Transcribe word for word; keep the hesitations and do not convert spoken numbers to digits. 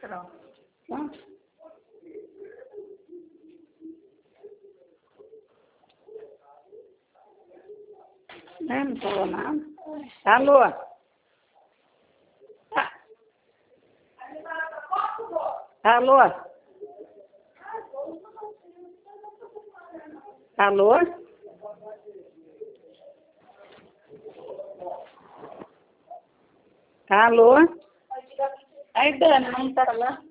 Pronto. É, não falou nada. Alô? Ah. Alô? Alô? Alô? Aí, Dani, não tá falando?